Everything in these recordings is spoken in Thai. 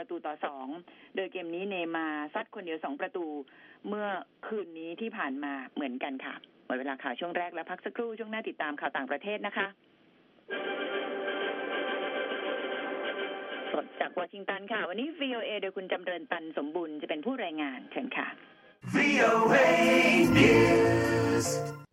1-2โดยเกมนี้เนย์มาร์ซัดคนเดียว2ประตูเมื่อคืนนี้ที่ผ่านมาเหมือนกันค่ะหมดเวลาข่าวช่วงแรกแล้วพักสักครู่ช่วงหน้าติดตามข่าวต่างประเทศนะคะสดจากวอชิงตันค่ะวันนี้ VOA โดยคุณจำเริญตันสมบุญจะเป็นผู้รายงานเชิญค่ะ VOA News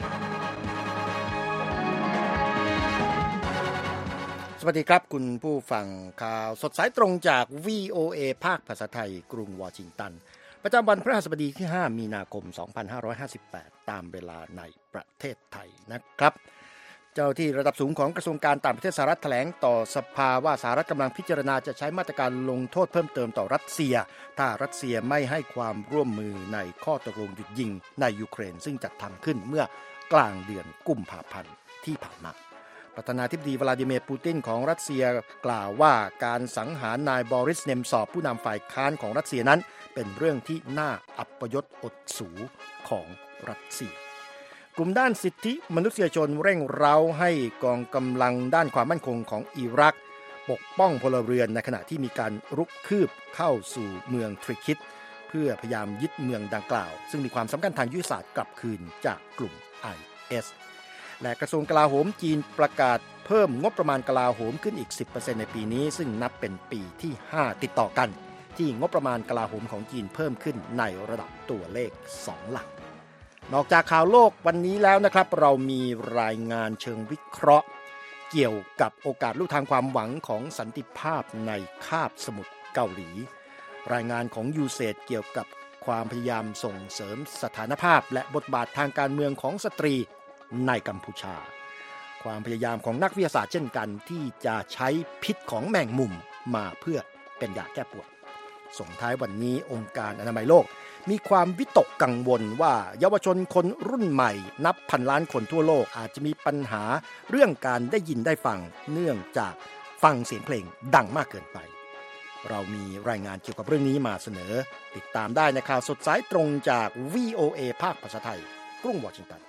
สวัสดีครับคุณผู้ฟังข่าวสดสายตรงจาก VOA ภาคภาษาไทยกรุงวอชิงตันประจำวันพฤหัสบดีที่5มีนาคม2558ตามเวลาในประเทศไทยนะครับเจ้าที่ระดับสูงของกระทรวงการต่างประเทศสหรัฐแถลงต่อสภาว่าสหรัฐกำลังพิจารณาจะใช้มาตรการลงโทษเพิ่มเติมต่อรัสเซียถ้ารัสเซียไม่ให้ความร่วมมือในข้อตกลงหยุดยิงในยูเครนซึ่งจัดทำขึ้นเมื่อกลางเดือนกุมภาพันธ์ที่ผ่านมาประธานาธิบดีวลาดิเมียร์ปูตินของรัสเซียกล่าวว่าการสังหารนายบอริสเนมซอฟผู้นำฝ่ายค้านของรัสเซียนั้นเป็นเรื่องที่น่าอัปยศอดสูของรัสเซียกลุ่มด้านสิทธิมนุษยชนเร่งเร้าให้กองกำลังด้านความมั่นคงของอิรักปกป้องพลเรือนในขณะที่มีการรุกคืบเข้าสู่เมืองทริคิดเพื่อพยายามยึดเมืองดังกล่าวซึ่งมีความสำคัญทางยุทธศาสตร์กลับคืนจากกลุ่ม ISและกระทรวงกลาโหมจีนประกาศเพิ่มงบประมาณกลาโหมขึ้นอีก 10% ในปีนี้ซึ่งนับเป็นปีที่5ติดต่อกันที่งบประมาณกลาโหมของจีนเพิ่มขึ้นในระดับตัวเลข2หลักนอกจากข่าวโลกวันนี้แล้วนะครับเรามีรายงานเชิงวิเคราะห์เกี่ยวกับโอกาสลู่ทางความหวังของสันติภาพในคาบสมุทรเกาหลีรายงานของยูเซดเกี่ยวกับความพยายามส่งเสริมสถานภาพและบทบาททางการเมืองของสตรีในกัมพูชาความพยายามของนักวิทยาศาสตร์เช่นกันที่จะใช้พิษของแมงมุมมาเพื่อเป็นยาแก้ปวดส่งท้ายวันนี้องค์การอนามัยโลกมีความวิตกกังวลว่าเยาวชนคนรุ่นใหม่นับพันล้านคนทั่วโลกอาจจะมีปัญหาเรื่องการได้ยินได้ฟังเนื่องจากฟังเสียงเพลงดังมากเกินไปเรามีรายงานเกี่ยวกับเรื่องนี้มาเสนอติดตามได้ในข่าวสดสายตรงจาก VOA ภาคภาษาไทยกรุงวอชิงตัน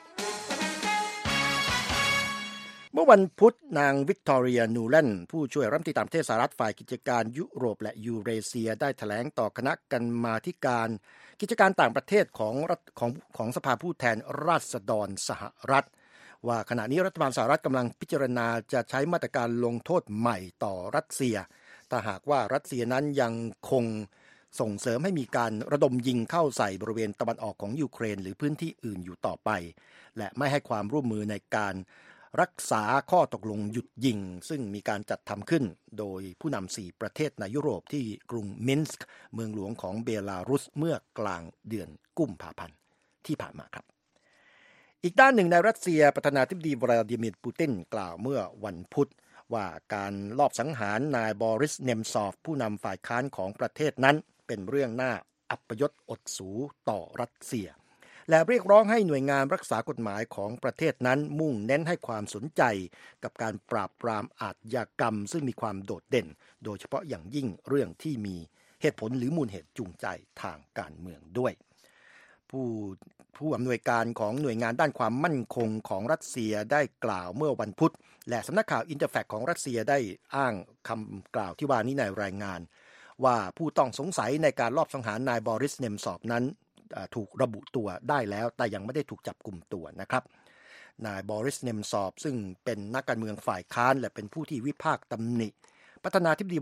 เมื่อวันพุธนางวิกตอเรียนูแลนผู้ช่วยรัฐมนตรีต่างประเทศสหรัฐฝ่ายกิจการยุโรปและยูเรเซียได้แถลงต่อคณะกรรมาธิการกิจการต่างประเทศของสภาผู้แทนราษฎรสหรัฐว่าขณะนี้รัฐบาลสหรัฐกำลังพิจารณาจะใช้มาตรการลงโทษใหม่ต่อรัสเซียถ้าหากว่ารัสเซียนั้นยังคงส่งเสริมให้มีการระดมยิงเข้าใส่บริเวณตะวันออกของยูเครนหรือพื้นที่อื่นอยู่ต่อไปและไม่ให้ความร่วมมือในการรักษาข้อตกลงหยุดยิงซึ่งมีการจัดทำขึ้นโดยผู้นำ4ประเทศในยุโรปที่กรุงมินสก์เมืองหลวงของเบลารุสเมื่อกลางเดือนกุมภาพันธ์ที่ผ่านมาครับอีกด้านหนึ่งในรัสเซียประธานาธิบดีวลาดิเมียร์ปูตินกล่าวเมื่อวันพุธว่าการลอบสังหารนายบอริสเนมซอฟผู้นำฝ่ายค้านของประเทศนั้นเป็นเรื่องน่าอัปยศอดสูต่อรัสเซียและเรียกร้องให้หน่วยงานรักษากฎหมายของประเทศนั้นมุ่งเน้นให้ความสนใจกับการปราบปรามอาชญากรรมซึ่งมีความโดดเด่นโดยเฉพาะอย่างยิ่งเรื่องที่มีเหตุผลหรือมูลเหตุจูงใจทางการเมืองด้วยผู้อำนวยการของหน่วยงานด้านความมั่นคงของรัสเซียได้กล่าวเมื่อวันพุธและสำนักข่าวอินเตอร์แฟกของรัสเซียได้อ้างคำกล่าวที่ว่านี้ในรายงานว่าผู้ต้องสงสัยในการลอบสังหารนายบอริสเนมซอฟนั้นถูกระบุตัวได้แล้วแต่ยังไม่ได้ถูกจับกุมตัวนะครับนายบอริสเนมซอฟซึ่งเป็นนักการเมืองฝ่ายค้านและเป็นผู้ที่วิพากษ์ตำหนิประธานาธิบ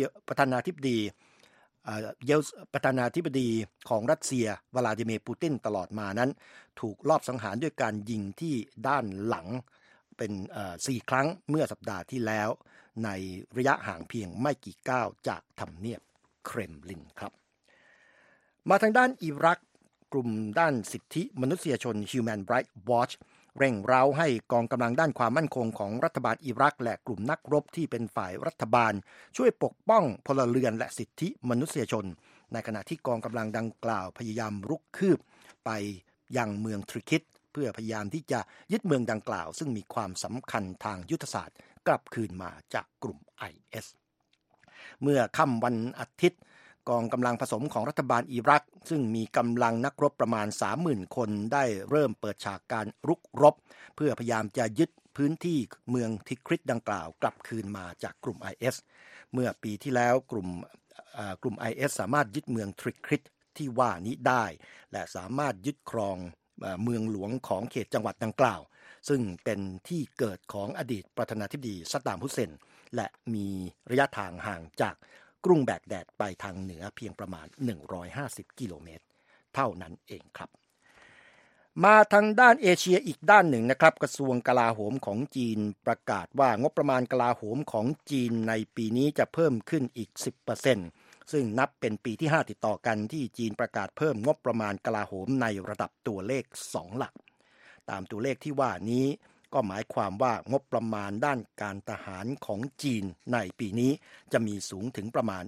ดีของรัสเซียวลาดิเมียร์ปูตินตลอดมานั้นถูกลอบสังหารด้วยการยิงที่ด้านหลังเป็น4 ครั้งเมื่อสัปดาห์ที่แล้วในระยะห่างเพียงไม่กี่ก้าวจากทำเนียบเครมลินครับมาทางด้านอิรักกลุ่มด้านสิทธิมนุษยชน Human Rights Watch เร่งเร้าให้กองกำลังด้านความมั่นคงของรัฐบาลอิรักและกลุ่มนักรบที่เป็นฝ่ายรัฐบาลช่วยปกป้องพลเรือนและสิทธิมนุษยชนในขณะที่กองกำลังดังกล่าวพยายามรุกคืบไปยังเมืองทริคิดเพื่อพยายามที่จะยึดเมืองดังกล่าวซึ่งมีความสำคัญทางยุทธศาสตร์กลับคืนมาจากกลุ่ม IS เมื่อค่ำวันอาทิตย์กองกำลังผสมของรัฐบาลอิรักซึ่งมีกำลังนักรบประมาณ 30,000 คนได้เริ่มเปิดฉากการรุกรบเพื่อพยายามจะยึดพื้นที่เมืองทิคริตดังกล่าวกลับคืนมาจากกลุ่ม IS เมื่อปีที่แล้วกลุ่มกลุ่ม IS สามารถยึดเมืองทริคริตที่ว่านี้ได้และสามารถยึดครองเมืองหลวงของเขตจังหวัดดังกล่าวซึ่งเป็นที่เกิดของอดีตประธานาธิบดีซัดดามฮุสเซนและมีระยะทางห่างจากกรุงแบกแดดไปทางเหนือเพียงประมาณ150กิโลเมตรเท่านั้นเองครับมาทางด้านเอเชียอีกด้านหนึ่งนะครับกระทรวงกลาโหมของจีนประกาศว่างบประมาณกลาโหมของจีนในปีนี้จะเพิ่มขึ้นอีก 10% ซึ่งนับเป็นปีที่5ติดต่อกันที่จีนประกาศเพิ่มงบประมาณกลาโหมในระดับตัวเลข2หลักตามตัวเลขที่ว่านี้ก็หมายความว่างบประมาณด้านการทหารของจีนในปีนี้จะมีสูงถึงประมาณ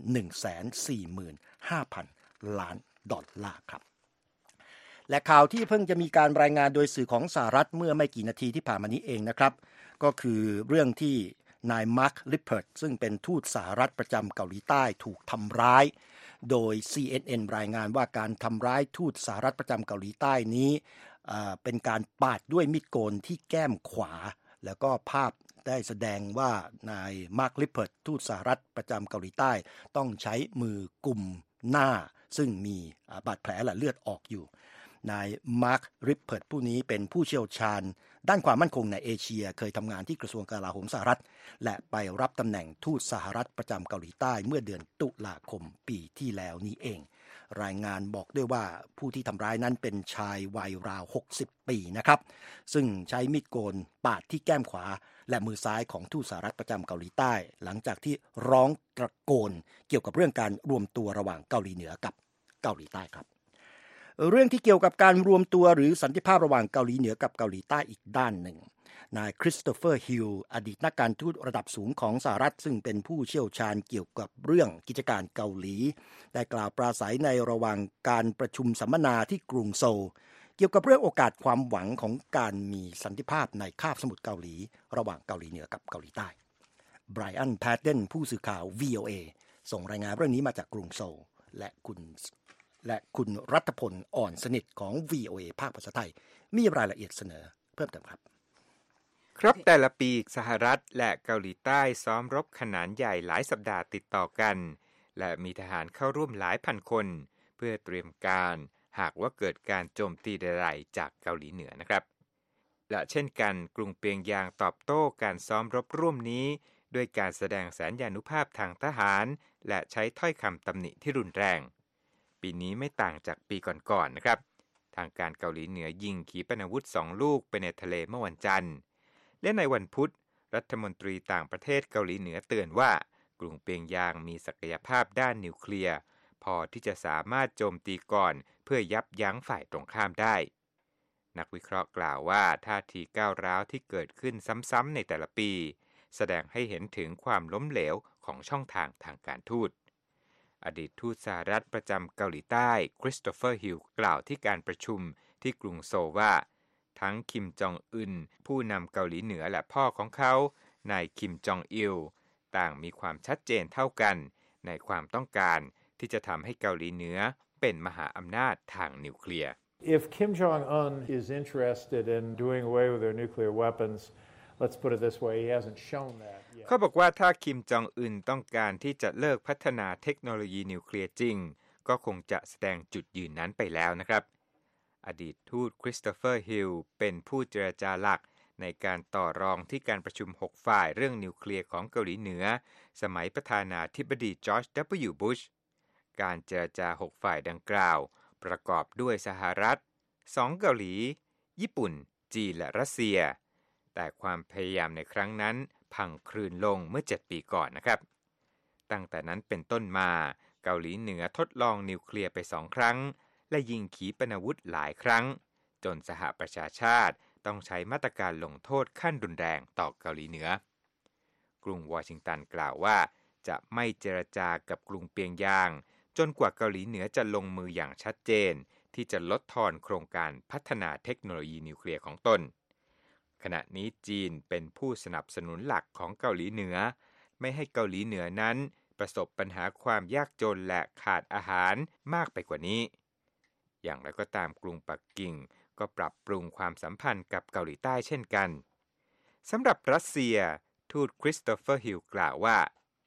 145,000 ล้านดอลลาร์ครับและข่าวที่เพิ่งจะมีการรายงานโดยสื่อของสหรัฐเมื่อไม่กี่นาทีที่ผ่านมานี้เองนะครับก็คือเรื่องที่นายมาร์ค ลิปเพิร์ตซึ่งเป็นทูตสหรัฐประจำเกาหลีใต้ถูกทำร้ายโดย CNN รายงานว่าการทำร้ายทูตสหรัฐประจำเกาหลีใต้นี้เป็นการปาดด้วยมีดโกนที่แก้มขวาแล้วก็ภาพได้แสดงว่านายมาร์ค ลิปเพิร์ตทูตสหรัฐประจำเกาหลีใต้ต้องใช้มือกุมหน้าซึ่งมีบาดแผลและเลือดออกอยู่นายมาร์ค ลิปเพิร์ตผู้นี้เป็นผู้เชี่ยวชาญด้านความมั่นคงในเอเชียเคยทำงานที่กระทรวงกลาโหมสหรัฐและไปรับตำแหน่งทูตสหรัฐประจำเกาหลีใต้เมื่อเดือนตุลาคมปีที่แล้วนี้เองรายงานบอกด้วยว่าผู้ที่ทำร้ายนั้นเป็นชายวัยราว60ปีนะครับซึ่งใช้มีดโกนปาดที่แก้มขวาและมือซ้ายของทูตสหรัฐประจำเกาหลีใต้หลังจากที่ร้องตะโกนเกี่ยวกับเรื่องการรวมตัวระหว่างเกาหลีเหนือกับเกาหลีใต้ครับเรื่องที่เกี่ยวกับการรวมตัวหรือสันติภาพระหว่างเกาหลีเหนือกับเกาหลีใต้อีกด้านหนึ่งนายคริสโตเฟอร์ฮิลอดีตนักการทูตระดับสูงของสหรัฐซึ่งเป็นผู้เชี่ยวชาญเกี่ยวกับเรื่องกิจการเกาหลีได้กล่าวปราศัยในระหว่างการประชุมสัมมนาที่กรุงโซลเกี่ยวกับเรื่องโอกาสความหวังของการมีสันติภาพในคาบสมุทรเกาหลีระหว่างเกาหลีเหนือกับเกาหลีใต้ไบรอัน แพดเดนผู้สื่อข่าว VOA ส่งรายงานเรื่องนี้มาจากกรุงโซลและคุณรัฐพลอ่อนสนิทของ VOA ภาคภาษาไทยมีรายละเอียดเสนอเพิ่มเติมครับแต่ละปีสหรัฐและเกาหลีใต้ซ้อมรบขนาดใหญ่หลายสัปดาห์ติดต่อกันและมีทหารเข้าร่วมหลายพันคนเพื่อเตรียมการหากว่าเกิดการโจมตีใดๆจากเกาหลีเหนือนะครับและเช่นกันกรุงเปียงยางตอบโต้การซ้อมรบร่วมนี้ด้วยการแสดงสัญญานุภาพทางทหารและใช้ถ้อยคำตำหนิที่รุนแรงปีนี้ไม่ต่างจากปีก่อนๆนะครับทางการเกาหลีเหนือยิงขีปนาวุธ2ลูกไปในทะเลเมื่อวันจันทร์และในวันพุธรัฐมนตรีต่างประเทศเกาหลีเหนือเตือนว่ากรุงเปียงยางมีศักยภาพด้านนิวเคลียร์พอที่จะสามารถโจมตีก่อนเพื่อยับยั้งฝ่ายตรงข้ามได้นักวิเคราะห์กล่าวว่าท่าทีก้าวร้าวที่เกิดขึ้นซ้ำๆในแต่ละปีแสดงให้เห็นถึงความล้มเหลวของช่องทางทางการทูตอดีตทูตสหรัฐประจำเกาหลีใต้คริสโตเฟอร์ฮิลกล่าวที่การประชุมที่กรุงโซลว่าทั้งคิมจองอึนผู้นำเกาหลีเหนือและพ่อของเขานายคิมจองอิลต่างมีความชัดเจนเท่ากันในความต้องการที่จะทำให้เกาหลีเหนือเป็นมหาอำนาจทางนิวเคลียร์ If Kim Jong-un is interested in doing away with their nuclear weapons, let's put it this way, he hasn't shown that yet. เขาบอกว่าถ้าคิมจองอึนต้องการที่จะเลิกพัฒนาเทคโนโลยีนิวเคลียร์จริงก็คงจะแสดงจุดยืนนั้นไปแล้วนะครับอดีตทูตคริสโตเฟอร์ฮิลเป็นผู้เจรจาหลักในการต่อรองที่การประชุม6ฝ่ายเรื่องนิวเคลียร์ของเกาหลีเหนือสมัยประธานาธิบดีจอร์จ W. บุชการเจรจา6ฝ่ายดังกล่าวประกอบด้วยสหรัฐ2เกาหลีญี่ปุ่นจีนและรัสเซียแต่ความพยายามในครั้งนั้นพังคลืนลงเมื่อ7ปีก่อนนะครับตั้งแต่นั้นเป็นต้นมาเกาหลีเหนือทดลองนิวเคลียร์ไป2ครั้งและยิงขีปนาวุธหลายครั้งจนสหประชาชาติต้องใช้มาตรการลงโทษขั้นรุนแรงต่อเกาหลีเหนือกรุงวอชิงตันกล่าวว่าจะไม่เจรจากับกรุงเปียงยางจนกว่าเกาหลีเหนือจะลงมืออย่างชัดเจนที่จะลดทอนโครงการพัฒนาเทคโนโลยีนิวเคลียร์ของตนขณะนี้จีนเป็นผู้สนับสนุนหลักของเกาหลีเหนือไม่ให้เกาหลีเหนือนั้นประสบปัญหาความยากจนและขาดอาหารมากไปกว่านี้อย่างไรก็ตามกรุงปักกิ่งก็ปรับปรุงความสัมพันธ์กับเกาหลีใต้เช่นกันสำหรับรัสเซียทูตคริสโตเฟอร์ฮิลกล่าวว่า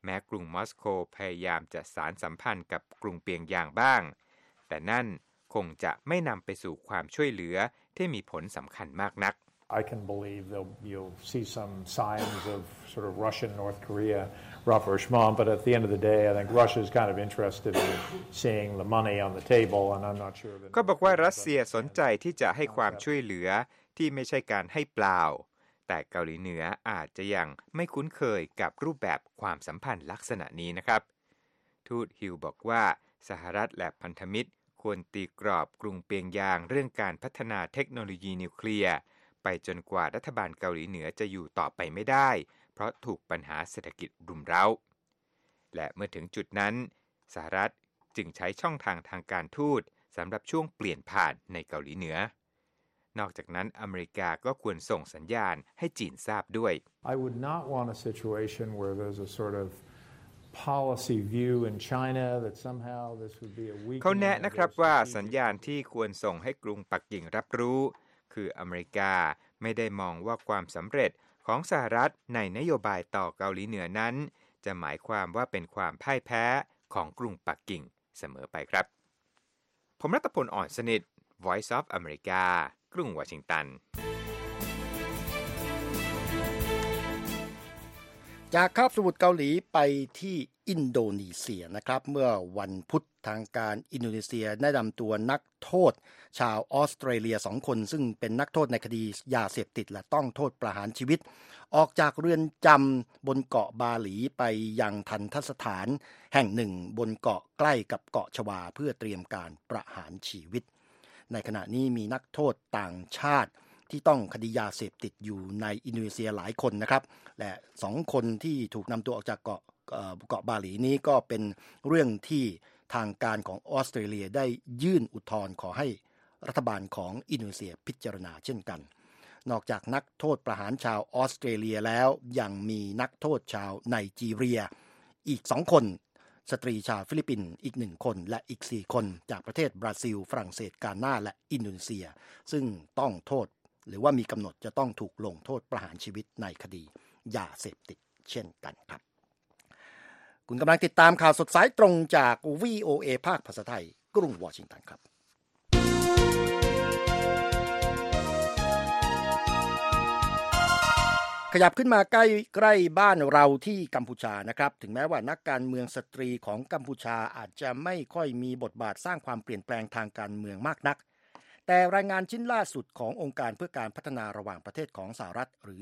แม้กรุงมอสโกพยายามจะสานสัมพันธ์กับกรุงเปียงยางบ้างแต่นั่นคงจะไม่นำไปสู่ความช่วยเหลือที่มีผลสำคัญมากนัก I can believe you'll see some signs of sort of Russian North Korea rapprochement, but at the end of the day, I think Russia is kind of interested in seeing the money on the table, and I'm not sure that. ก็บอกว่ารัสเซียสนใจที่จะให้ความช่วยเหลือที่ไม่ใช่การให้เปล่าแต่เกาหลีเหนืออาจจะยังไม่คุ้นเคยกับรูปแบบความสัมพันธ์ลักษณะนี้นะครับทูตฮิลบอกว่าสหรัฐและพันธมิตรควรตีกรอบกรุงเปียงยางเรื่องการพัฒนาเทคโนโลยีนิวเคลียร์ไปจนกว่ารัฐบาลเกาหลีเหนือจะอยู่ต่อไปไม่ได้เพราะถูกปัญหาเศรษฐกิจรุมเร้าและเมื่อถึงจุดนั้นสหรัฐจึงใช้ช่องทางทางการทูตสำหรับช่วงเปลี่ยนผ่านในเกาหลีเหนือนอกจากนั้นอเมริกาก็ควรส่งสัญญาณให้จีนทราบด้วย I would not want a situation where there's a sort of policy view in China that somehow this would be a weak เขาแนะนะครับว่าสัญญาณที่ควรส่งให้กรุงปักกิ่งรับรู้คืออเมริกาไม่ได้มองว่าความสำเร็จของสหรัฐในนโยบายต่อเกาหลีเหนือนั้นจะหมายความว่าเป็นความพ่ายแพ้ของกรุงปักกิ่งเสมอไปครับผมรัตพล อ่อนสนิท Voice of America กรุงวอชิงตันจากคาบสมุทรเกาหลีไปที่อินโดนีเซียนะครับเมื่อวันพุธทางการอินโดนีเซียได้นำตัวนักโทษชาวออสเตรเลีย2คนซึ่งเป็นนักโทษในคดียาเสพติดและต้องโทษประหารชีวิตออกจากเรือนจำบนเกาะบาหลีไปยังทัณฑสถานแห่งหนึ่งบนเกาะใกล้กับเกาะชวาเพื่อเตรียมการประหารชีวิตในขณะนี้มีนักโทษต่างชาติที่ต้องคดียาเสพติดอยู่ในอินโดนีเซียหลายคนนะครับและ2คนที่ถูกนำตัวออกจากเกาะบาหลีนี้ก็เป็นเรื่องที่ทางการของออสเตรเลียได้ยื่นอุทธรณ์ขอให้รัฐบาลของอินโดนีเซียพิจารณาเช่นกันนอกจากนักโทษประหารชาวออสเตรเลียแล้วยังมีนักโทษชาวไนจีเรียอีก2คนสตรีชาวฟิลิปปินส์อีก1คนและอีก4คนจากประเทศบราซิลฝรั่งเศสกานาและอินโดนีเซียซึ่งต้องโทษหรือว่ามีกำหนดจะต้องถูกลงโทษประหารชีวิตในคดียาเสพติดเช่นกันครับคุณกำลังติดตามข่าวสดสายตรงจาก VOA ภาคภาษาไทยกรุงวอชิงตันครับขยับขึ้นมาใกล้บ้านเราที่กัมพูชานะครับถึงแม้ว่านักการเมืองสตรีของกัมพูชาอาจจะไม่ค่อยมีบทบาทสร้างความเปลี่ยนแปลงทางการเมืองมากนักแต่รายงานชิ้นล่าสุดขององค์การเพื่อการพัฒนาระหว่างประเทศของสหรัฐหรือ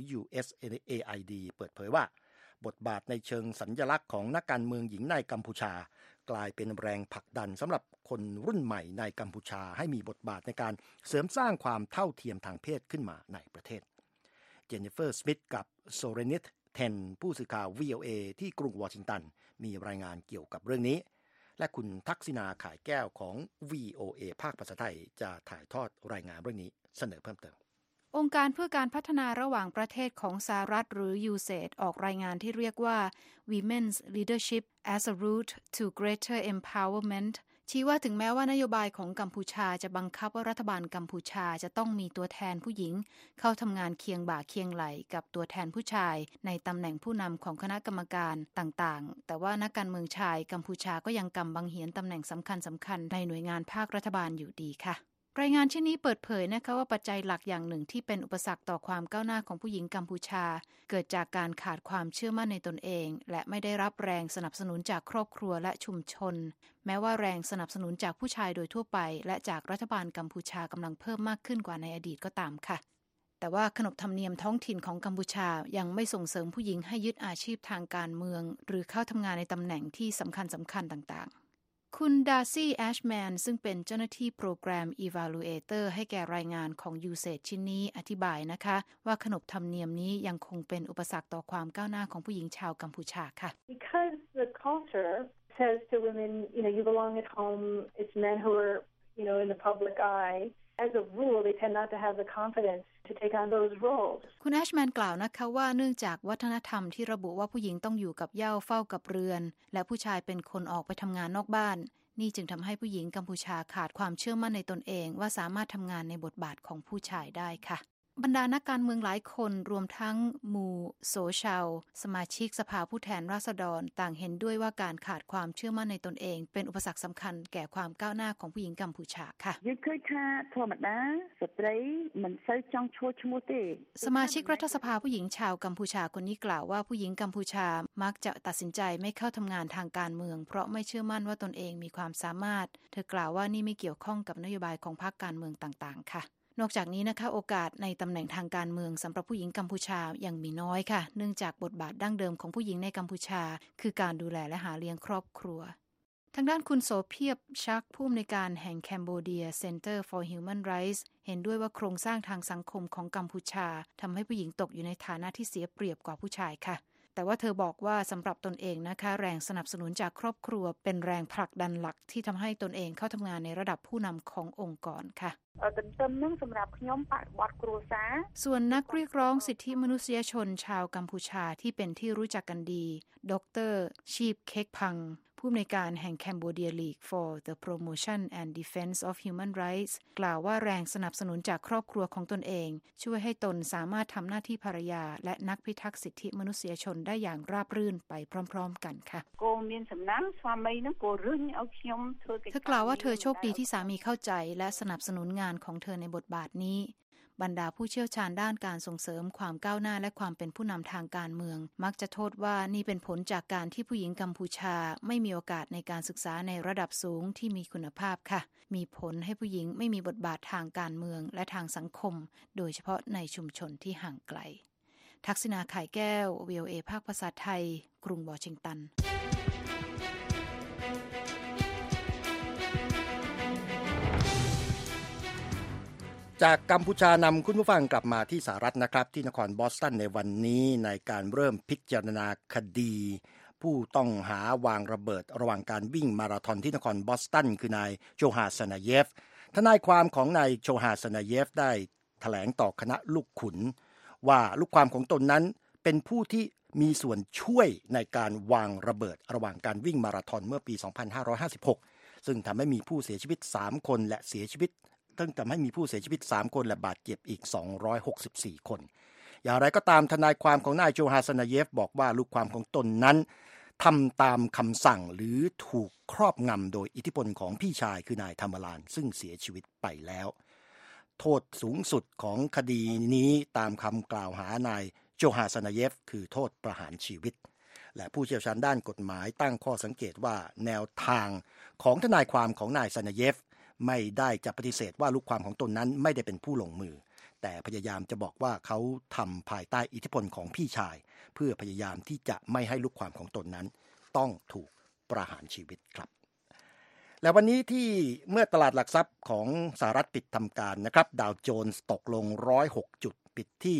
USAID เปิดเผยว่าบทบาทในเชิงสัญลักษณ์ของนักการเมืองหญิงในกัมพูชากลายเป็นแรงผลักดันสำหรับคนรุ่นใหม่ในกัมพูชาให้มีบทบาทในการเสริมสร้างความเท่าเทียมทางเพศขึ้นมาในประเทศเจนนิเฟอร์สมิธกับโซเรนิธเทนผู้สื่อข่าว VOA ที่กรุงวอชิงตันมีรายงานเกี่ยวกับเรื่องนี้และคุณทักษิณาข่ายแก้วของ VOA ภาคภาษาไทยจะถ่ายทอดรายงานเรื่องนี้เสนอเพิ่มเติมองค์การเพื่อการพัฒนาระหว่างประเทศของสหรัฐหรือ USAID ออกรายงานที่เรียกว่า Women's Leadership as a Route to Greater Empowerment ชี้ว่าถึงแม้ว่านโยบายของกัมพูชาจะบังคับว่ารัฐบาลกัมพูชาจะต้องมีตัวแทนผู้หญิงเข้าทำงานเคียงบ่าเคียงไหล่กับตัวแทนผู้ชายในตำแหน่งผู้นำของคณะกรรมการต่างๆแต่ว่านักการเมืองชายกัมพูชาก็ยังกำบังเหียนตำแหน่งสำคัญในหน่วยงานภาครัฐบาลอยู่ดีค่ะรายงานชิ้นนี้เปิดเผยนะคะว่าปัจจัยหลักอย่างหนึ่งที่เป็นอุปสรรคต่อความก้าวหน้าของผู้หญิงกัมพูชาเกิดจากการขาดความเชื่อมั่นในตนเองและไม่ได้รับแรงสนับสนุนจากครอบครัวและชุมชนแม้ว่าแรงสนับสนุนจากผู้ชายโดยทั่วไปและจากรัฐบาลกัมพูชากำลังเพิ่มมากขึ้นกว่าในอดีตก็ตามค่ะแต่ว่าขนบธรรมเนียมท้องถิ่นของกัมพูชายังไม่ส่งเสริมผู้หญิงให้ยึดอาชีพทางการเมืองหรือเข้าทำงานในตำแหน่งที่สำคัญต่างๆคุณดาร์ซี่แอชแมนซึ่งเป็นเจ้าหน้าที่โปรแกรม Evaluator ให้แก่รายงานของ USAID ชิ้นนี้อธิบายนะคะว่าขนบธรรมเนียมนี้ยังคงเป็นอุปสรรคต่อความก้าวหน้าของผู้หญิงชาวกัมพูชาค่ะ Because the culture says to women, you belong at home. It's men who are, in the public eye. As a rule, they tend not to have the confidence to take on those roles. คุณแอชแมนกล่าวนะคะว่าเนื่องจากวัฒนธรรมที่ระบุว่าผู้หญิงต้องอยู่กับเหย้าเฝ้ากับเรือนและผู้ชายเป็นคนออกไปทำงานนอกบ้านนี่จึงทำให้ผู้หญิงกัมพูชาขาดความเชื่อมั่นในตนเองว่าสามารถทำงานในบทบาทของผู้ชายได้ค่ะบรรดานักการเมืองหลายคนรวมทั้งมูโซชาวสมาชิกสภาผู้แทนราษฎรต่างเห็นด้วยว่าการขาดความเชื่อมั่นในตนเองเป็นอุปสรรคสำคัญแก่ความก้าวหน้าของผู้หญิงกัมพูชาค่ะสมาชิกรัฐสภาผู้หญิงชาวกัมพูชาคนนี้กล่าวว่าผู้หญิงกัมพูชามักจะตัดสินใจไม่เข้าทำงานทางการเมืองเพราะไม่เชื่อมั่นว่าตนเองมีความสามารถเธอกล่าวว่านี่ไม่เกี่ยวข้องกับนโยบายของพรรคการเมืองต่างๆค่ะนอกจากนี้นะคะโอกาสในตำแหน่งทางการเมืองสำหรับผู้หญิงกัมพูชายังมีน้อยค่ะเนื่องจากบทบาทดั้งเดิมของผู้หญิงในกัมพูชาคือการดูแลและหาเลี้ยงครอบครัวทางด้านคุณโสเพียบชักผู้อำนวยการแห่ง Cambodia Center for Human Rights เห็นด้วยว่าโครงสร้างทางสังคมของกัมพูชาทำให้ผู้หญิงตกอยู่ในฐานะที่เสียเปรียบกว่าผู้ชายค่ะแต่ว่าเธอบอกว่าสำหรับตนเองนะคะแรงสนับสนุนจากครอบครัวเป็นแรงผลักดันหลักที่ทำให้ตนเองเข้าทำงานในระดับผู้นำขององค์กรค่ะส่วนนักเรียกร้องสิทธิมนุษยชนชาวกัมพูชาที่เป็นที่รู้จักกันดีดร.ชีพเค็กพังผู้อำนวยการแห่ง Cambodia League for the Promotion and Defense of Human Rights กล่าวว่าแรงสนับสนุนจากครอบครัวของตนเองช่วยให้ตนสามารถทำหน้าที่ภรรยาและนักพิทักษ์สิทธิมนุษยชนได้อย่างราบรื่นไปพร้อมๆกันค่ะเธอกล่าวว่าเธอโชคดีที่สามีเข้าใจและสนับสนุนงานของเธอในบทบาทนี้บรรดาผู้เชี่ยวชาญด้านการส่งเสริมความก้าวหน้าและความเป็นผู้นำทางการเมืองมักจะโทษว่านี่เป็นผลจากการที่ผู้หญิงกัมพูชาไม่มีโอกาสในการศึกษาในระดับสูงที่มีคุณภาพค่ะมีผลให้ผู้หญิงไม่มีบทบาททางการเมืองและทางสังคมโดยเฉพาะในชุมชนที่ห่างไกลทักษิณา ข่ายแก้ว VOA ภาคภาษาไทยกรุงวอชิงตันจากกัมพูชานำคุณผู้ฟังกลับมาที่สหรัฐนะครับที่นครบอสตันในวันนี้ในการเริ่มพิจารณาคดีผู้ต้องหาวางระเบิดระหว่างการวิ่งมาราธอนที่นครบอสตันคือนายโจฮาสนาเยฟทนายความของนายโจฮาสนาเยฟได้แถลงต่อคณะลูกขุนว่าลูกความของตนนั้นเป็นผู้ที่มีส่วนช่วยในการวางระเบิดระหว่างการวิ่งมาราธอนเมื่อปี 2556 ซึ่งทำให้มีผู้เสียชีวิต3คนและเสียชีวิตทำให้มีผู้เสียชีวิต3คนและบาดเจ็บอีก264คนอย่างไรก็ตามทนายความของนายโจฮาสนาเยฟบอกว่าลูกความของตนนั้นทำตามคำสั่งหรือถูกครอบงำโดยอิทธิพลของพี่ชายคือนายธรรมลานซึ่งเสียชีวิตไปแล้วโทษสูงสุดของคดีนี้ตามคำกล่าวหานายโจฮาสนาเยฟคือโทษประหารชีวิตและผู้เชี่ยวชาญด้านกฎหมายตั้งข้อสังเกตว่าแนวทางของทนายความของนายสนาเยฟไม่ได้จะปฏิเสธว่าลูกความของตนนั้นไม่ได้เป็นผู้ลงมือแต่พยายามจะบอกว่าเขาทำภายใต้อิทธิพลของพี่ชายเพื่อพยายามที่จะไม่ให้ลูกความของตนนั้นต้องถูกประหารชีวิตครับและวันนี้ที่เมื่อตลาดหลักทรัพย์ของสหรัฐปิดทำการนะครับดาวโจนส์ตกลง106จุดปิดที่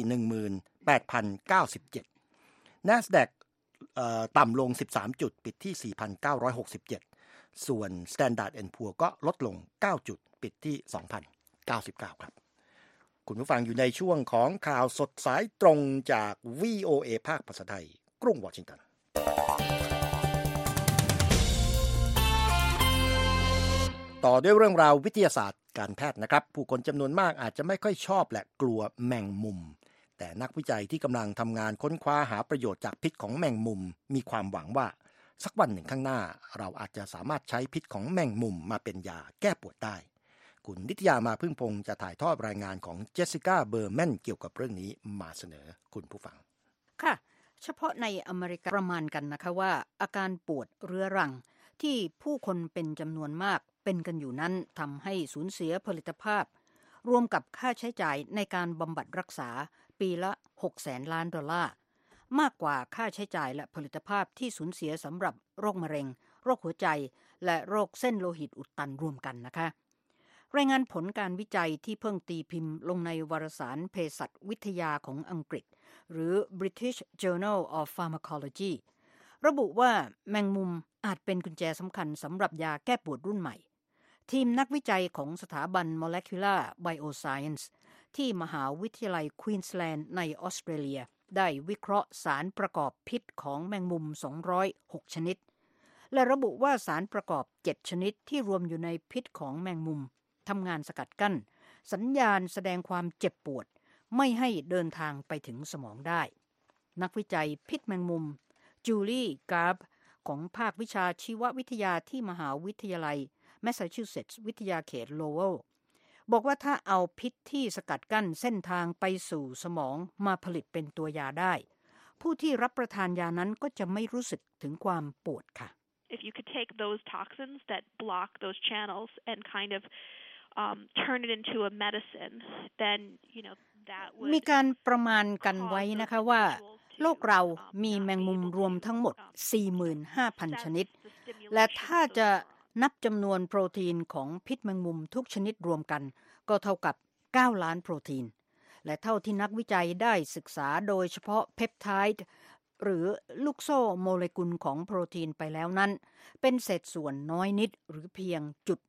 18,097 NASDAQ ต่ำลง13จุดปิดที่ 4,967 ส่วน Standard & Poor's ก็ลดลง9จุดปิดที่ 2,099 ครับคุณผู้ฟังอยู่ในช่วงของข่าวสดสายตรงจาก VOA ภาคภาษาไทยกรุงวอชิงตันต่อด้วยเรื่องราววิทยาศาสตร์การแพทย์นะครับผู้คนจำนวนมากอาจจะไม่ค่อยชอบและกลัวแมงมุมแต่นักวิจัยที่กำลังทำงานค้นคว้าหาประโยชน์จากพิษของแมงมุมมีความหวังว่าสักวันหนึ่งข้างหน้าเราอาจจะสามารถใช้พิษของแมงมุมมาเป็นยาแก้ปวดได้คุณนิตยามาพึ่งพงษ์จะถ่ายทอดรายงานของเจสสิก้าเบอร์แมนเกี่ยวกับเรื่องนี้มาเสนอคุณผู้ฟังค่ะเฉพาะในอเมริกาประมาณกันนะคะว่าอาการปวดเรื้อรังที่ผู้คนเป็นจำนวนมากเป็นกันอยู่นั้นทำให้สูญเสียผลิตภาพรวมกับค่าใช้จ่ายในการบำบัดรักษาปีละ$600 ล้านมากกว่าค่าใช้จ่ายและผลิตภาพที่สูญเสียสำหรับโรคมะเร็งโรคหัวใจและโรคเส้นโลหิตอุดตันรวมกันนะคะรายงานผลการวิจัยที่เพิ่งตีพิมพ์ลงในวารสารเภสัชวิทยาของอังกฤษหรือ British Journal of Pharmacology ระบุว่าแมงมุมอาจเป็นกุญแจสำคัญสำหรับยาแก้ปวดรุ่นใหม่ทีมนักวิจัยของสถาบัน Molecular Bioscience ที่มหาวิทยาลัยควีนสแลนด์ในออสเตรเลียได้วิเคราะห์สารประกอบพิษของแมงมุม206ชนิดและระบุว่าสารประกอบ7ชนิดที่รวมอยู่ในพิษของแมงมุมทำงานสกัดกั้นสัญญาณแสดงความเจ็บปวดไม่ให้เดินทางไปถึงสมองได้นักวิจัยพิษแมงมุมจูลี่การ์บของภาควิชาชีววิทยาที่มหาวิทยาลัยแมสซาชูเซตส์วิทยาเขตโลเวลบอกว่าถ้าเอาพิษที่สกัดกั้นเส้นทางไปสู่สมองมาผลิตเป็นตัวยาได้ผู้ที่รับประทานยานั้นก็จะไม่รู้สึกถึงความปวดค่ะ If you could take those toxins that block those channels and kind of turn it into a medicine then you know that would มีการประมาณกันไว้นะคะว่าโลกเรามีแมงมุมรวมทั้งหมด 45,000 ชนิดและถ้าจะนับจำนวนโปรตีนของพิษแมงมุมทุกชนิดรวมกันก็เท่ากับ9ล้านโปรตีนและเท่าที่นักวิจัยได้ศึกษาโดยเฉพาะเพปไทด์หรือลูกโซ่โมเลกุลของโปรตีนไปแล้วนั้นเป็นเศษส่วนน้อยนิดหรือเพียง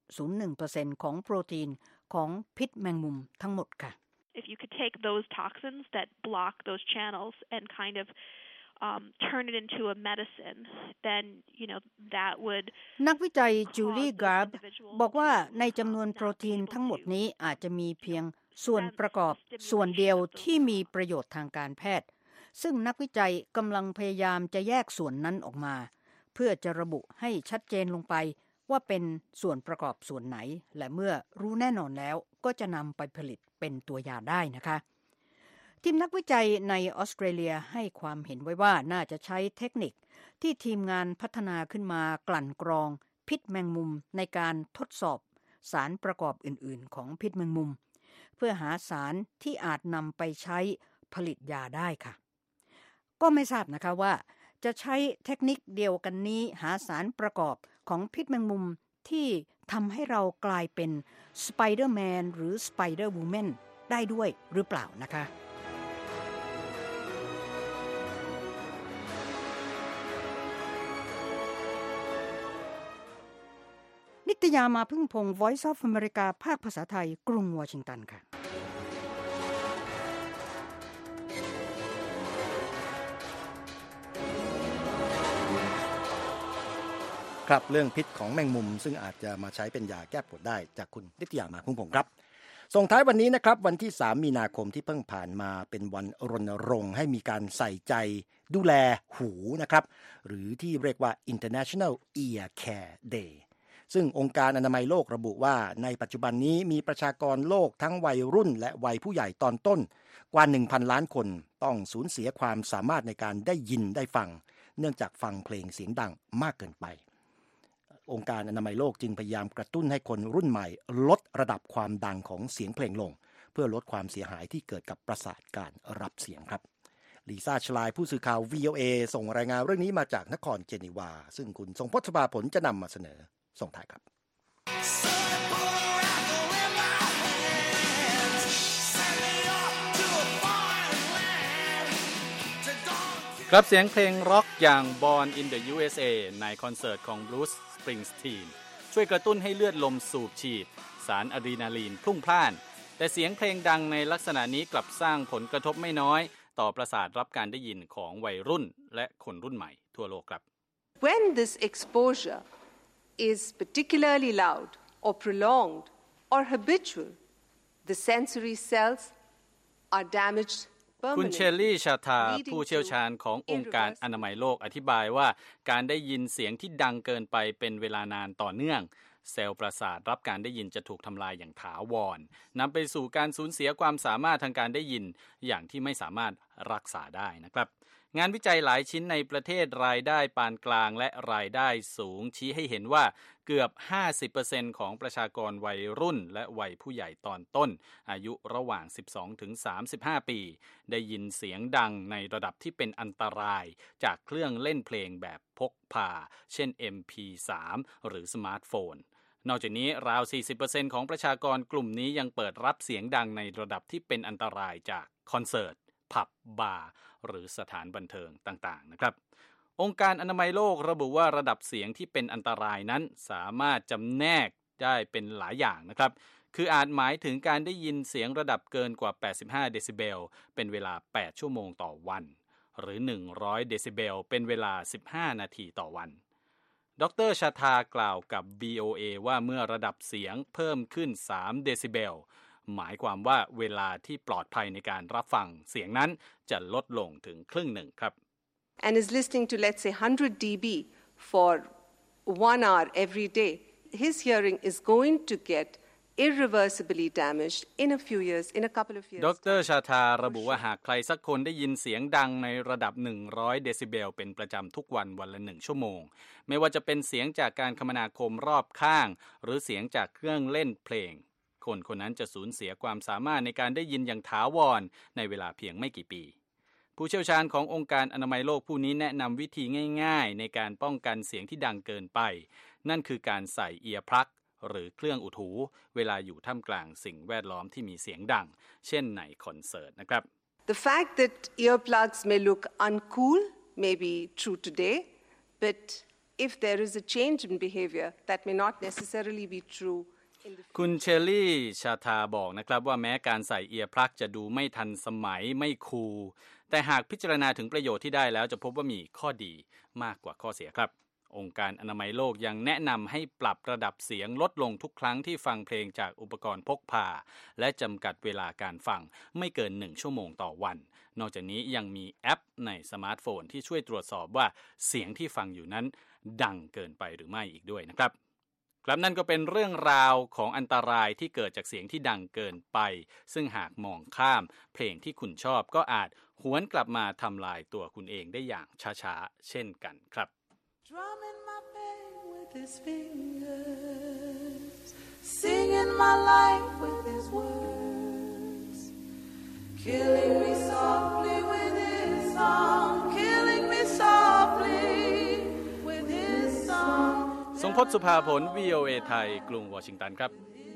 0.01% ของโปรตีนของพิษแมงมุมทั้งหมดค่ะ If you could take those toxins that block those channels and kind of turn it into a medicine then you know that would นักวิจัยจูลี่การ์บบอกว่าในจำนวนโปรตีนทั้งหมดนี้อาจจะมีเพียงส่วนประกอบส่วนเดียวที่มีประโยชน์ทางการแพทย์ซึ่งนักวิจัยกำลังพยายามจะแยกส่วนนั้นออกมาเพื่อจะระบุให้ชัดเจนลงไปว่าเป็นส่วนประกอบส่วนไหนและเมื่อรู้แน่นอนแล้วก็จะนำไปผลิตเป็นตัวยาได้นะคะทีมนักวิจัยในออสเตรเลียให้ความเห็นไว้ว่าน่าจะใช้เทคนิคที่ทีมงานพัฒนาขึ้นมากลั่นกรองพิษแมงมุมในการทดสอบสารประกอบอื่นๆของพิษแมงมุมเพื่อหาสารที่อาจนำไปใช้ผลิตยาได้ค่ะก็ไม่ทราบนะคะว่าจะใช้เทคนิคเดียวกันนี้หาสารประกอบของพิษแมงมุมที่ทำให้เรากลายเป็นสไปเดอร์แมนหรือสไปเดอร์วูแมนได้ด้วยหรือเปล่านะคะนิตยามาพึ่งพงศ์ Voice of America ภาคภาษาไทยกรุงวอชิงตันค่ะครับเรื่องพิษของแมงมุมซึ่งอาจจะมาใช้เป็นยาแก้ปวดได้จากคุณนิตยามาพึ่งพงศ์ครับส่งท้ายวันนี้นะครับวันที่3มีนาคมที่เพิ่งผ่านมาเป็นวันรณรงค์ให้มีการใส่ใจดูแลหูนะครับหรือที่เรียกว่า International Ear Care Dayซึ่งองค์การอนามัยโลกระบุว่าในปัจจุบันนี้มีประชากรโลกทั้งวัยรุ่นและวัยผู้ใหญ่ตอนต้นกว่า 1,000 ล้านคนต้องสูญเสียความสามารถในการได้ยินได้ฟังเนื่องจากฟังเพลงเสียงดังมากเกินไปองค์การอนามัยโลกจึงพยายามกระตุ้นให้คนรุ่นใหม่ลดระดับความดังของเสียงเพลงลงเพื่อลดความเสียหายที่เกิดกับประสาทการรับเสียงครับลิซ่าชลายผู้สื่อข่าว VOA ส่งรายงานเรื่องนี้มาจากนครเจนีวาซึ่งคุณทรงพจน์ สภาผลจะนำมาเสนอส่งท้ายครับครับเสียงเพลงร็อกอย่าง Born in the USA ในคอนเสิร์ตของ Bruce Springsteen ช่วยกระตุ้นให้เลือดลมสูบฉีดสารอะดรีนาลีนพรุ่งพล่านแต่เสียงเพลงดังในลักษณะนี้กลับสร้างผลกระทบไม่น้อยต่อประสาทรับการได้ยินของวัยรุ่นและคนรุ่นใหม่ทั่วโลกครับ When this exposure is particularly loud or prolonged or habitual, the sensory cells are damaged คุณเชลลี่ชาธาผู้เชี่ยวชาญขององค์การอนามัยโลกอธิบายว่าการได้ยินเสียงที่ดังเกินไปเป็นเวลานานต่อเนื่องเซลล์ประสาทรับการได้ยินจะถูกทำลายอย่างถาวรนำไปสู่การสูญเสียความสามารถทางการได้ยินอย่างที่ไม่สามารถรักษาได้นะครับงานวิจัยหลายชิ้นในประเทศรายได้ปานกลางและรายได้สูงชี้ให้เห็นว่าเกือบ 50% ของประชากรวัยรุ่นและวัยผู้ใหญ่ตอนต้นอายุระหว่าง 12-35 ปีได้ยินเสียงดังในระดับที่เป็นอันตรายจากเครื่องเล่นเพลงแบบพกพาเช่น MP3 หรือสมาร์ทโฟนนอกจากนี้ราว 40% ของประชากรกลุ่มนี้ยังเปิดรับเสียงดังในระดับที่เป็นอันตรายจากคอนเสิร์ตผับบาร์หรือสถานบันเทิงต่างๆนะครับองค์การอนามัยโลกระบุว่าระดับเสียงที่เป็นอันตรายนั้นสามารถจำแนกได้เป็นหลายอย่างนะครับคืออาจหมายถึงการได้ยินเสียงระดับเกินกว่า85เดซิเบลเป็นเวลา8ชั่วโมงต่อวันหรือ100เดซิเบลเป็นเวลา15นาทีต่อวันดร.ชาธากล่าวกับ VOA ว่าเมื่อระดับเสียงเพิ่มขึ้น3เดซิเบลหมายความว่าเวลาที่ปลอดภัยในการรับฟังเสียงนั้นจะลดลงถึงครึ่งหนึ่งครับ and is listening to let's say 100 dB for 1 hour every day, his hearing is going to get irreversibly damaged in a few years, in a couple of years. ดร.ชาธาระบุว่าหากใครสักคนได้ยินเสียงดังในระดับ100เดซิเบลเป็นประจำทุกวันวันละ1ชั่วโมงไม่ว่าจะเป็นเสียงจากการคมนาคมรอบข้างหรือเสียงจากเครื่องเล่นเพลงคนคนนั้นจะสูญเสียความสามารถในการได้ยินอย่างถาวรในเวลาเพียงไม่กี่ปีผู้เชี่ยวชาญขององค์การอนามัยโลกผู้นี้แนะนำวิธีง่ายๆในการป้องกันเสียงที่ดังเกินไปนั่นคือการใส่เอียร์พลั๊กหรือเครื่องอุดหูเวลาอยู่ท่ามกลางสิ่งแวดล้อมที่มีเสียงดังเช่นในคอนเสิร์ตนะครับ The fact that earplugs may look uncool may be true today, but if there is a change in behavior, that may not necessarily be true in the future. คุณเชลลี่ชาธาบอกนะครับว่าแม้การใส่เอียร์พลั๊กจะดูไม่ทันสมัยไม่คูลแต่หากพิจารณาถึงประโยชน์ที่ได้แล้วจะพบว่ามีข้อดีมากกว่าข้อเสียครับองค์การอนามัยโลกยังแนะนำให้ปรับระดับเสียงลดลงทุกครั้งที่ฟังเพลงจากอุปกรณ์พกพาและจำกัดเวลาการฟังไม่เกิน1ชั่วโมงต่อวันนอกจากนี้ยังมีแอปในสมาร์ทโฟนที่ช่วยตรวจสอบว่าเสียงที่ฟังอยู่นั้นดังเกินไปหรือไม่อีกด้วยนะครับครับนั่นก็เป็นเรื่องราวของอันตรายที่เกิดจากเสียงที่ดังเกินไปซึ่งหากมองข้ามเพลงที่คุณชอบก็อาจหวนกลับมาทำลายตัวคุณเองได้อย่างช้าๆเช่นกันครับ Drumming my pain with his fingers, singing my life with his words, killing me softly with his song, killing me softly with his song. ทรงพจน์สุภาผล VOA ไทยกรุงวอชิงตันครับ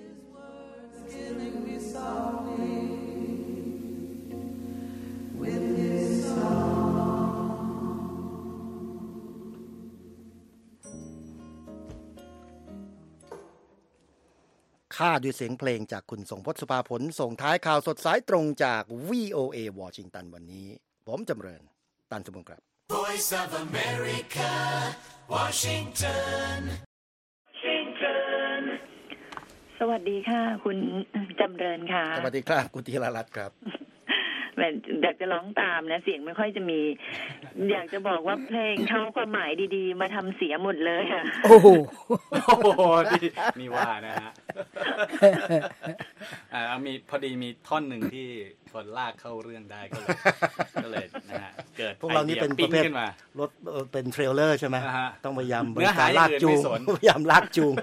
ค่าด้วยเสียงเพลงจากคุณทรงพจน์สุภาผลส่งท้ายข่าวสดสายตรงจาก VOA วอชิงตันวันนี้ผมจำเริญตันสมุนครับ Voice of America, Washington. สวัสดีค่ะคุณจำเริญค่ะสวัสดีครับคุณธีรรัตน์ครับอยากจะร้องตามนะเสียงไม่ค่อยจะมีอยากจะบอกว่าเพลงเขาความหมายดีๆมาทำเสียหมดเลยอ่ะโอ้โหมีว่านะฮะมีพอดีมีท่อนหนึ่งที่คนลากเข้าเรื่องได้ก็เลยนะฮะเกิดพวกเรานี่เป็นประเภทรถเป็นเทรลเลอร์ใช่ไหมต้องพยายามบริการลากจูงพยายามลากจูง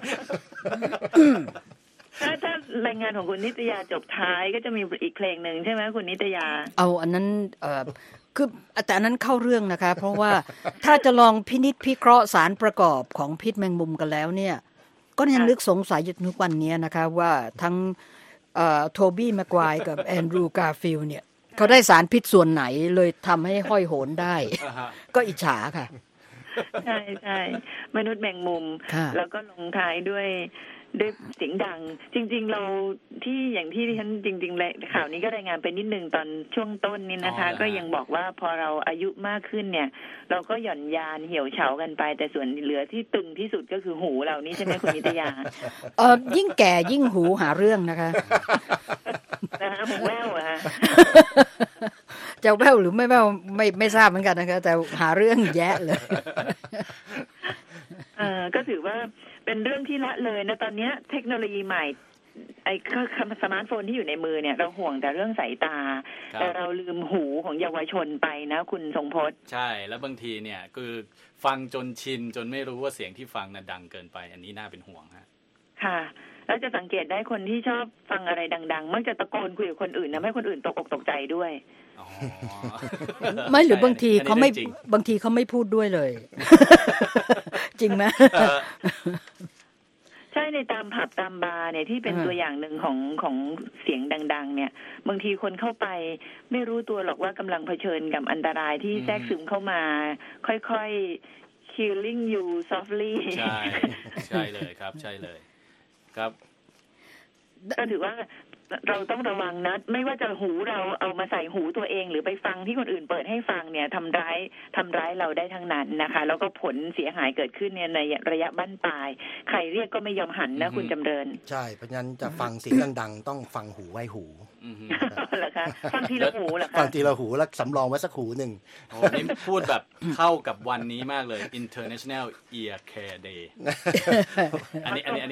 ถ้ารายงานของคุณนิตยาจบท้ายก็จะมีอีกเพลงหนึ่งใช่ไหมคุณนิตยาเอาอันนั้นคือแต่อันนั้นเข้าเรื่องนะคะเพราะว่าถ้าจะลองพินิจพิเคราะห์สารประกอบของพิษแมงมุมกันแล้วเนี่ยก็ยังนึกสงสัยอยู่ทุกวันนี้นะคะว่าทั้งโทบี้แมกไกวร์กับแอนดรูว์การ์ฟิลด์เนี่ยเขาได้สารพิษส่วนไหนเลยทำให้ห้อยโหนได้ก็อิจฉาค่ะใช่ใช่มนุษย์แมงมุมแล้วก็ลงท้ายด้วยเสียงดังจริงๆเราที่อย่างที่ฉันจริงๆข่าวนี้ก็รายงานไปนิดนึงตอนช่วงต้นนี่นะคะก็ยังบอกว่าพอเราอายุมากขึ้นเนี่ยเราก็หย่อนยานเหี่ยวเฉากันไปแต่ส่วนเหลือที่ตึงที่สุดก็คือหูเรานี่ใช่ไหมคุณนิตยายิ่งแก่ยิ่งหูหาเรื่องนะคะนะคะหูแว่วอะฮะจะแว่วหรือไม่แว่วไม่ทราบเหมือนกันนะคะแต่หาเรื่องแยะเลยก็ถือว่าเป็นเรื่องที่ละเลยนะตอนนี้เทคโนโลยีใหม่ไอ้สมาร์ทโฟนที่อยู่ในมือเนี่ยเราห่วงแต่เรื่องสายตาแต่เราลืมหูของเยาวชนไปนะคุณทรงพจน์ใช่แล้วบางทีเนี่ยคือฟังจนชินจนไม่รู้ว่าเสียงที่ฟังน่ะดังเกินไปอันนี้น่าเป็นห่วงฮะค่ะแล้วจะสังเกตได้คนที่ชอบฟังอะไรดังๆมักจะตะโกนคุยกับคนอื่นนะให้คนอื่นตกอกตกใจด้วยไม่หรือบางทีเขาไม่พูดด้วยเลยจริงไหมใช่ในตามผับตามบาร์เนี่ยที่เป็นตัวอย่างหนึ่งของเสียงดังๆเนี่ยบางทีคนเข้าไปไม่รู้ตัวหรอกว่ากำลังเผชิญกับอันตรายที่แทรกซึมเข้ามาค่อยๆ killing you softly ใช่เลยครับใช่เลยครับก็ถือว่าเราต้องระวังนะไม่ว่าจะหูเราเอามาใส่หูตัวเองหรือไปฟังที่คนอื่นเปิดให้ฟังเนี่ยทำร้ายเราได้ทั้งนั้นนะคะแล้วก็ผลเสียหายเกิดขึ้นเนี่ยในระยะบั้นปลายใครเรียกก็ไม่ยอมหันนะคุณจำเริญใช่เพราะฉะนั้นจะฟังเสียงดังๆต้องฟังหูไว้หูเหรอคะฟังทีละหูเหรอคะฟังทีละหูแล้วสำรองไว้สักหูหนึ่งโอ้นี่พูดแบบเข้ากับวันนี้มากเลย International Ear Care Day อันนี้